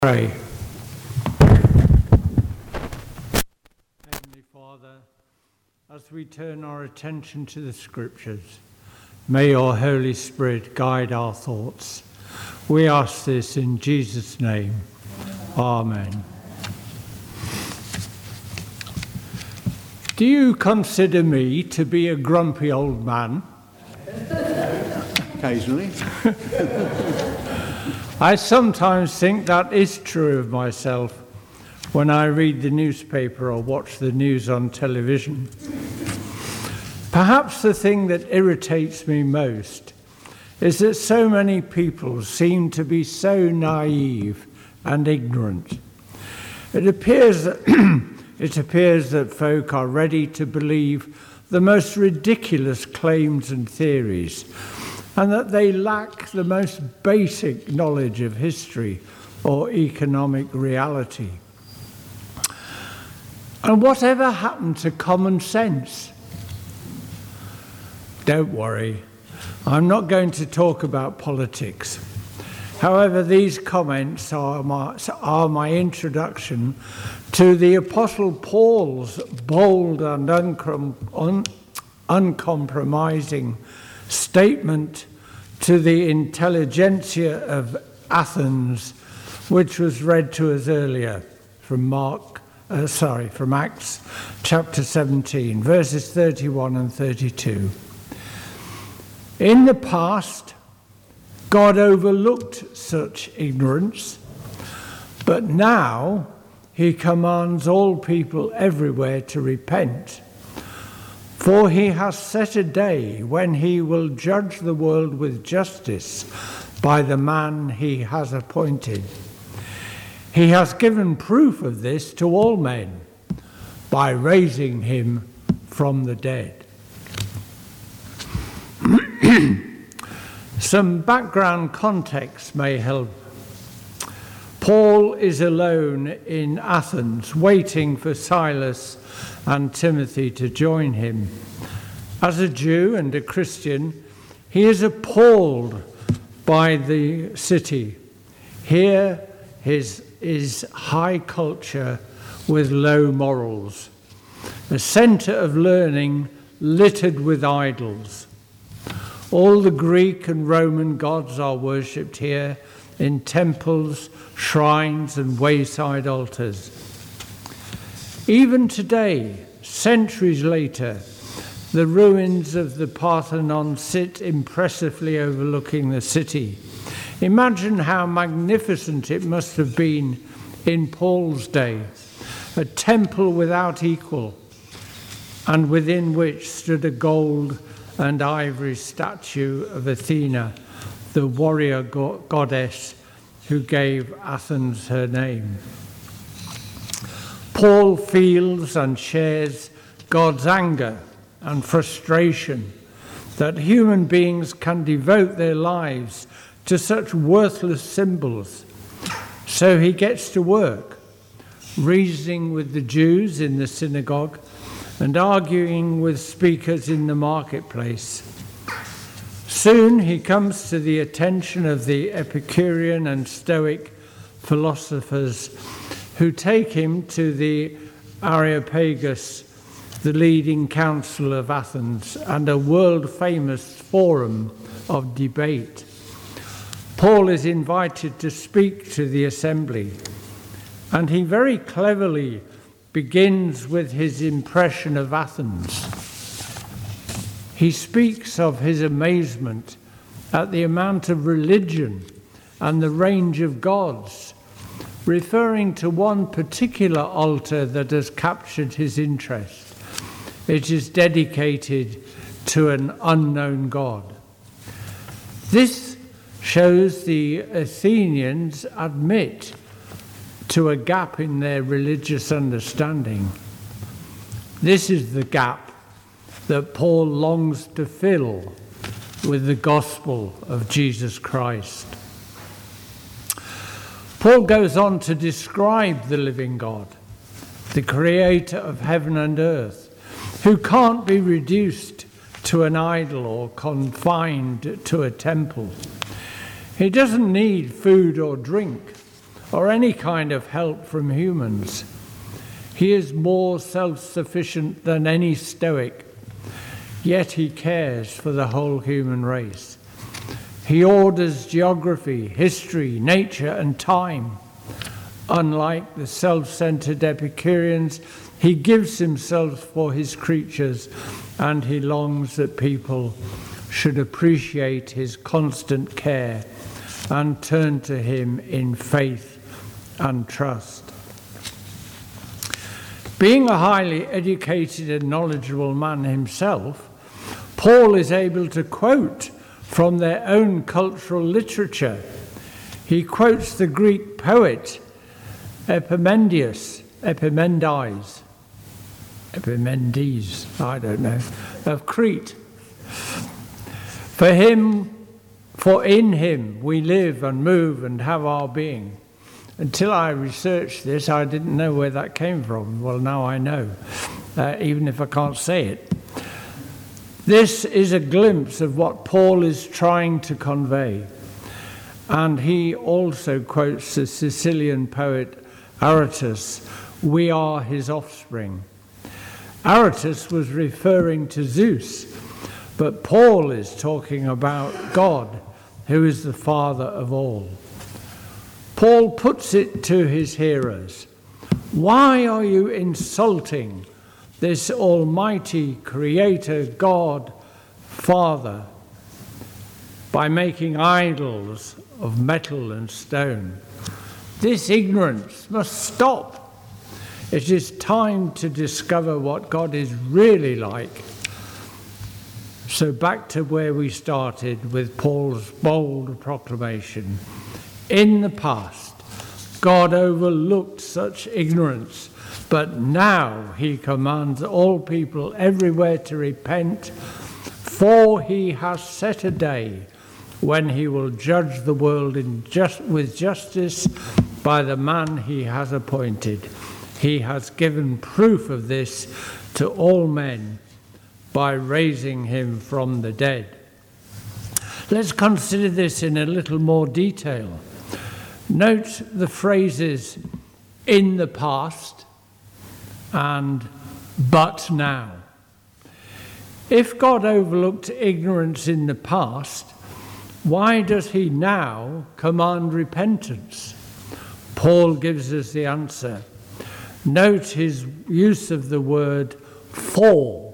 Pray. Heavenly Father, as we turn our attention to the Scriptures, may your Holy Spirit guide our thoughts. We ask this in Jesus' name. Amen. Do you consider me to be a grumpy old man? Occasionally. I sometimes think that is true of myself when I read the newspaper or watch the news on television. Perhaps the thing that irritates me most is that so many people seem to be so naive and ignorant. It appears that folk are ready to believe the most ridiculous claims and theories, and that they lack the most basic knowledge of history or economic reality. And whatever happened to common sense? Don't worry, I'm not going to talk about politics. However, these comments are my introduction to the Apostle Paul's bold and uncompromising statement to the intelligentsia of Athens, which was read to us earlier from Acts chapter 17, verses 31 and 32. In the past, God overlooked such ignorance, but now he commands all people everywhere to repent. For he has set a day when he will judge the world with justice by the man he has appointed. He has given proof of this to all men by raising him from the dead. Some background context may help. Paul is alone in Athens, waiting for Silas and Timothy to join him. As a Jew and a Christian, he is appalled by the city. Here is high culture with low morals, a centre of learning littered with idols. All the Greek and Roman gods are worshipped here in temples, shrines, and wayside altars. Even today, centuries later, the ruins of the Parthenon sit impressively overlooking the city. Imagine how magnificent it must have been in Paul's day, a temple without equal, and within which stood a gold and ivory statue of Athena, the warrior goddess who gave Athens her name. Paul feels and shares God's anger and frustration that human beings can devote their lives to such worthless symbols. So he gets to work, reasoning with the Jews in the synagogue and arguing with speakers in the marketplace. Soon he comes to the attention of the Epicurean and Stoic philosophers who take him to the Areopagus, the leading council of Athens, and a world-famous forum of debate. Paul is invited to speak to the assembly, and he very cleverly begins with his impression of Athens. He speaks of his amazement at the amount of religion and the range of gods, referring to one particular altar that has captured his interest. It is dedicated to an unknown god. This shows the Athenians admit to a gap in their religious understanding. This is the gap that Paul longs to fill with the gospel of Jesus Christ. Paul goes on to describe the living God, the creator of heaven and earth, who can't be reduced to an idol or confined to a temple. He doesn't need food or drink or any kind of help from humans. He is more self-sufficient than any Stoic, yet he cares for the whole human race. He orders geography, history, nature, and time. Unlike the self-centered Epicureans, he gives himself for his creatures, and he longs that people should appreciate his constant care and turn to him in faith and trust. Being a highly educated and knowledgeable man himself, Paul is able to quote from their own cultural literature. He quotes the Greek poet Epimendes, I don't know, of Crete. For in him we live and move and have our being. Until I researched this, I didn't know where that came from. Well, now I know, even if I can't say it. This is a glimpse of what Paul is trying to convey. And he also quotes the Sicilian poet Aratus, "We are his offspring." Aratus was referring to Zeus, but Paul is talking about God, who is the Father of all. Paul puts it to his hearers, "Why are you insulting this almighty Creator, God, Father, by making idols of metal and stone? This ignorance must stop. It is time to discover what God is really like." So back to where we started with Paul's bold proclamation. In the past, God overlooked such ignorance, but now he commands all people everywhere to repent, for he has set a day when he will judge the world with justice by the man he has appointed. He has given proof of this to all men by raising him from the dead. Let's consider this in a little more detail. Note the phrases "in the past" and "but now." If God overlooked ignorance in the past, why does he now command repentance? Paul gives us the answer. Note his use of the word "for,"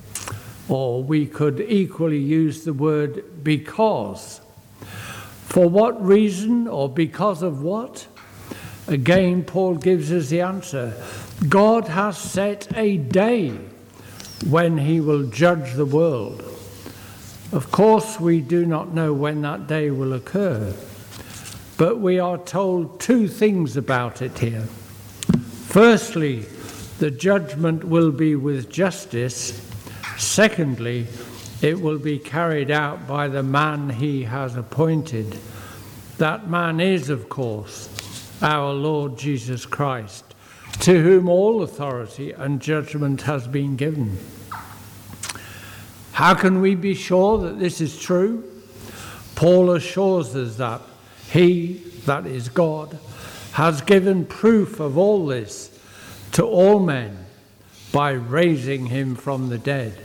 or we could equally use the word "because." For what reason, or because of what? Again, Paul gives us the answer. God has set a day when he will judge the world. Of course, we do not know when that day will occur, but we are told two things about it here. Firstly, the judgment will be with justice. Secondly, it will be carried out by the man he has appointed. That man is, of course, our Lord Jesus Christ, to whom all authority and judgment has been given. How can we be sure that this is true? Paul assures us that he, that is God, has given proof of all this to all men by raising him from the dead.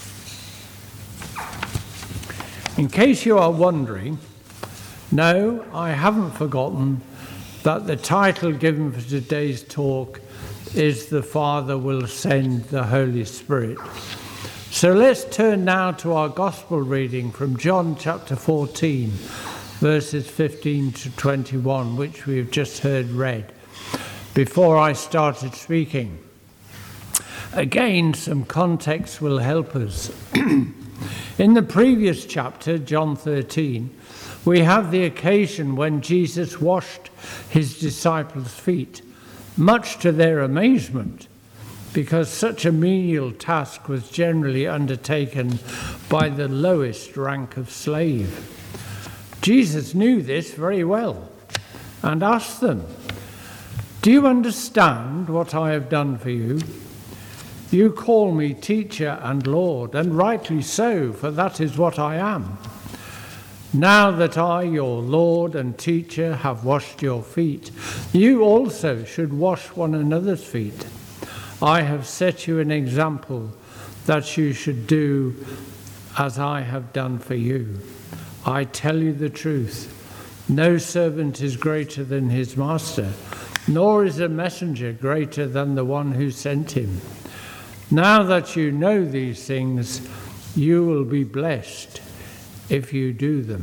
In case you are wondering, no, I haven't forgotten that the title given for today's talk is "The Father Will Send the Holy Spirit." So let's turn now to our gospel reading from John chapter 14, verses 15 to 21, which we have just heard read before I started speaking. Again, some context will help us. In the previous chapter, John 13, we have the occasion when Jesus washed his disciples' feet, much to their amazement, because such a menial task was generally undertaken by the lowest rank of slave. Jesus knew this very well and asked them, "Do you understand what I have done for you? You call me teacher and Lord, and rightly so, for that is what I am. Now that I, your Lord and teacher, have washed your feet, you also should wash one another's feet. I have set you an example that you should do as I have done for you. I tell you the truth. No servant is greater than his master, nor is a messenger greater than the one who sent him. Now that you know these things, you will be blessed if you do them.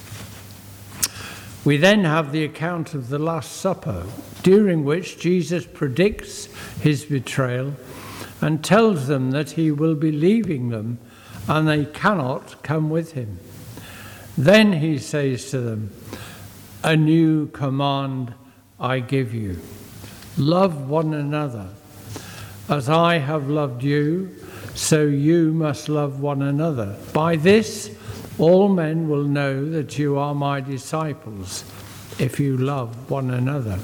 We then have the account of the Last Supper, during which Jesus predicts his betrayal and tells them that he will be leaving them and they cannot come with him. Then he says to them, "A new command I give you. Love one another. As I have loved you, so you must love one another. By this, all men will know that you are my disciples, if you love one another."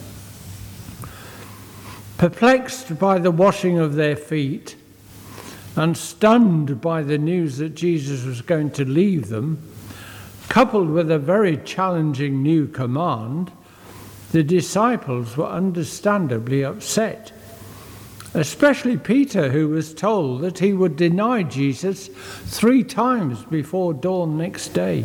Perplexed by the washing of their feet and stunned by the news that Jesus was going to leave them, coupled with a very challenging new command, the disciples were understandably upset. Especially Peter, who was told that he would deny Jesus 3 times before dawn next day.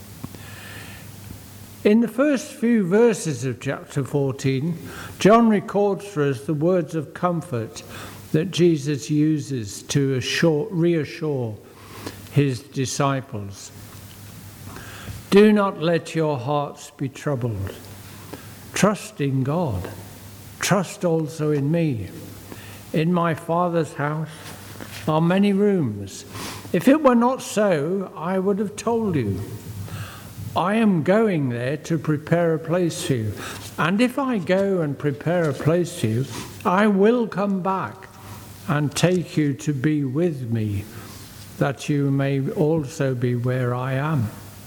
In the first few verses of chapter 14, John records for us the words of comfort that Jesus uses to reassure his disciples. "Do not let your hearts be troubled. Trust in God. Trust also in me. In my Father's house are many rooms. If it were not so, I would have told you. I am going there to prepare a place for you. And if I go and prepare a place for you, I will come back and take you to be with me, that you may also be where I am."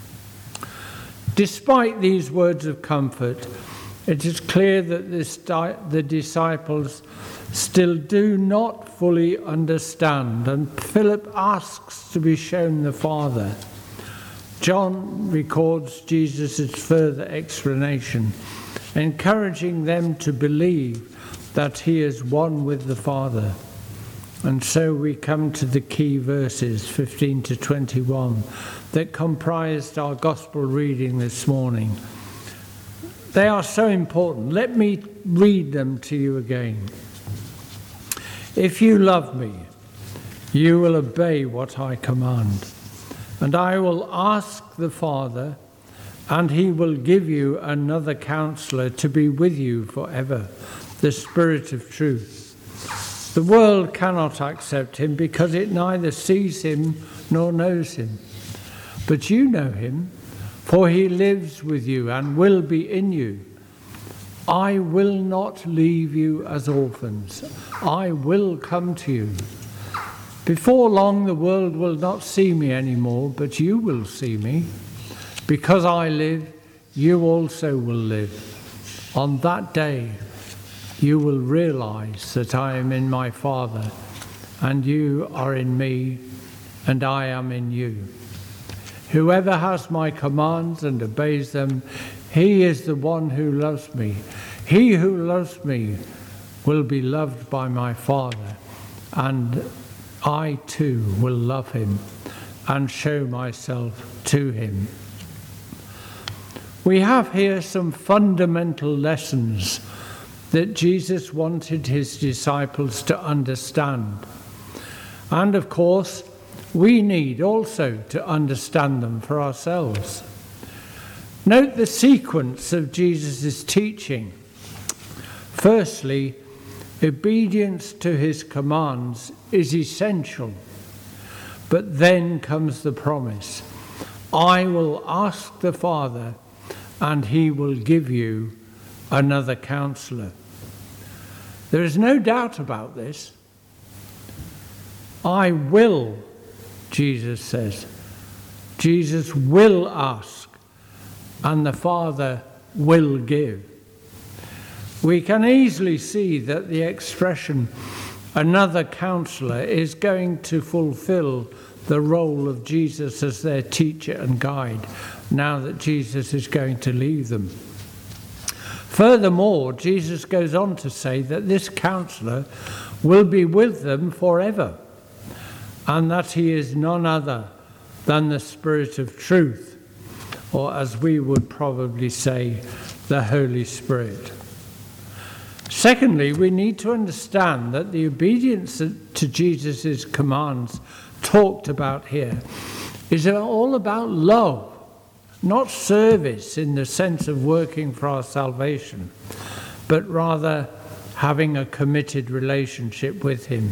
Despite these words of comfort, it is clear that the disciples still do not fully understand, and Philip asks to be shown the Father. John records Jesus' further explanation, encouraging them to believe that he is one with the Father. And so we come to the key verses, 15 to 21, that comprised our gospel reading this morning. They are so important. Let me read them to you again. "If you love me, you will obey what I command. And I will ask the Father, and he will give you another counselor to be with you forever, the Spirit of truth. The world cannot accept him because it neither sees him nor knows him. But you know him, for he lives with you and will be in you. I will not leave you as orphans. I will come to you. Before long, the world will not see me anymore, but you will see me. Because I live, you also will live. On that day, you will realize that I am in my Father, and you are in me, and I am in you. Whoever has my commands and obeys them, he is the one who loves me. He who loves me will be loved by my Father, and I too will love him and show myself to him." We have here some fundamental lessons that Jesus wanted his disciples to understand. And of course, we need also to understand them for ourselves. Note the sequence of Jesus' teaching. Firstly, obedience to his commands is essential. But then comes the promise, "I will ask the Father, and he will give you another counselor." There is no doubt about this. I will, Jesus says. Jesus will ask, and the Father will give. We can easily see that the expression "another counselor" is going to fulfill the role of Jesus as their teacher and guide, now that Jesus is going to leave them. Furthermore, Jesus goes on to say that this counselor will be with them forever, and that he is none other than the Spirit of truth, or as we would probably say, the Holy Spirit. Secondly, we need to understand that the obedience to Jesus' commands talked about here is all about love, not service in the sense of working for our salvation, but rather having a committed relationship with him.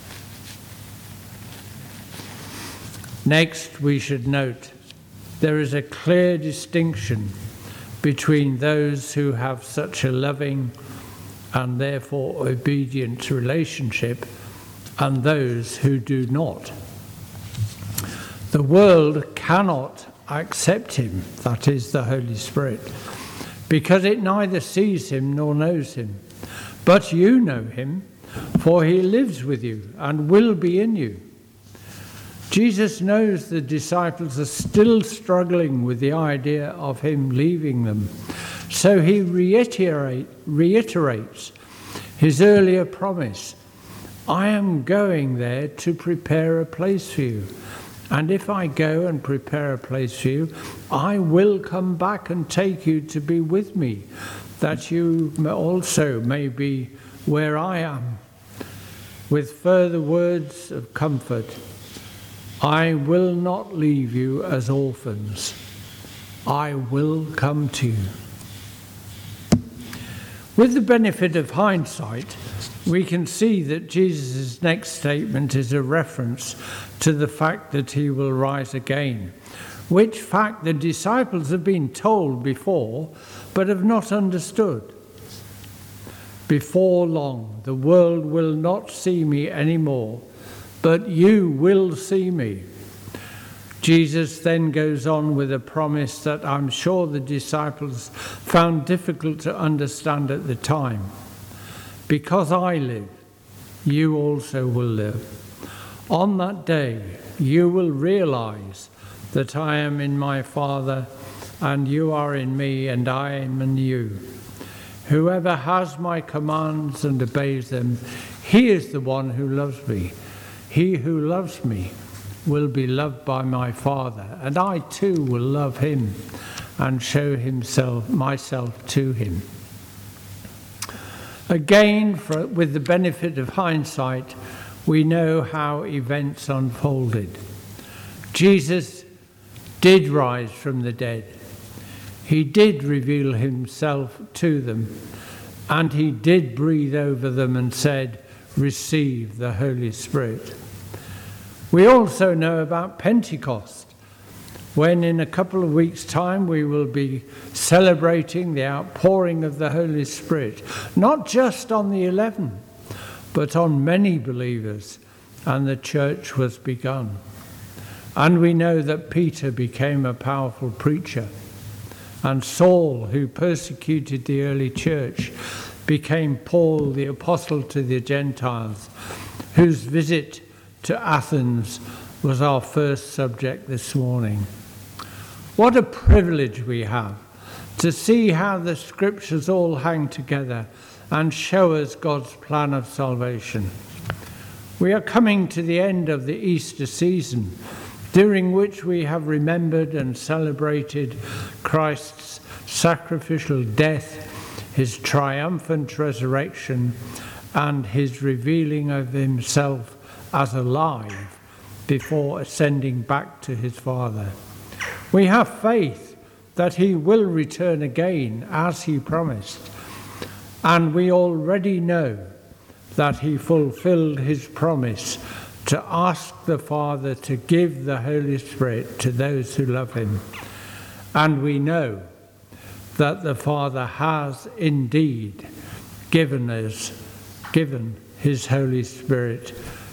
Next, we should note there is a clear distinction between those who have such a loving and therefore obedient relationship and those who do not. The world cannot accept him, that is the Holy Spirit, because it neither sees him nor knows him. But you know him, for he lives with you and will be in you. Jesus knows the disciples are still struggling with the idea of him leaving them, so he reiterates his earlier promise, I am going there to prepare a place for you. And if I go and prepare a place for you, I will come back and take you to be with me, that you also may be where I am. With further words of comfort, I will not leave you as orphans. I will come to you. With the benefit of hindsight, we can see that Jesus' next statement is a reference to the fact that he will rise again, which fact the disciples have been told before, but have not understood. Before long, the world will not see me anymore, but you will see me. Jesus then goes on with a promise that I'm sure the disciples found difficult to understand at the time. Because I live, you also will live. On that day, you will realize that I am in my Father, and you are in me, and I am in you. Whoever has my commands and obeys them, he is the one who loves me. He who loves me will be loved by my Father, and I too will love him and show myself to him. Again, with the benefit of hindsight, we know how events unfolded. Jesus did rise from the dead. He did reveal himself to them, and he did breathe over them and said, receive the Holy Spirit. We also know about Pentecost, when in a couple of weeks' time we will be celebrating the outpouring of the Holy Spirit, not just on the 11, but on many believers, and the church was begun. And we know that Peter became a powerful preacher, and Saul, who persecuted the early church, became Paul, the apostle to the Gentiles, whose visit to Athens was our first subject this morning. What a privilege we have to see how the scriptures all hang together and show us God's plan of salvation. We are coming to the end of the Easter season, during which we have remembered and celebrated Christ's sacrificial death, his triumphant resurrection, and his revealing of himself as alive before ascending back to his Father. We have faith that he will return again as he promised, and we already know that he fulfilled his promise to ask the Father to give the Holy Spirit to those who love him. And we know that the Father has indeed given his Holy Spirit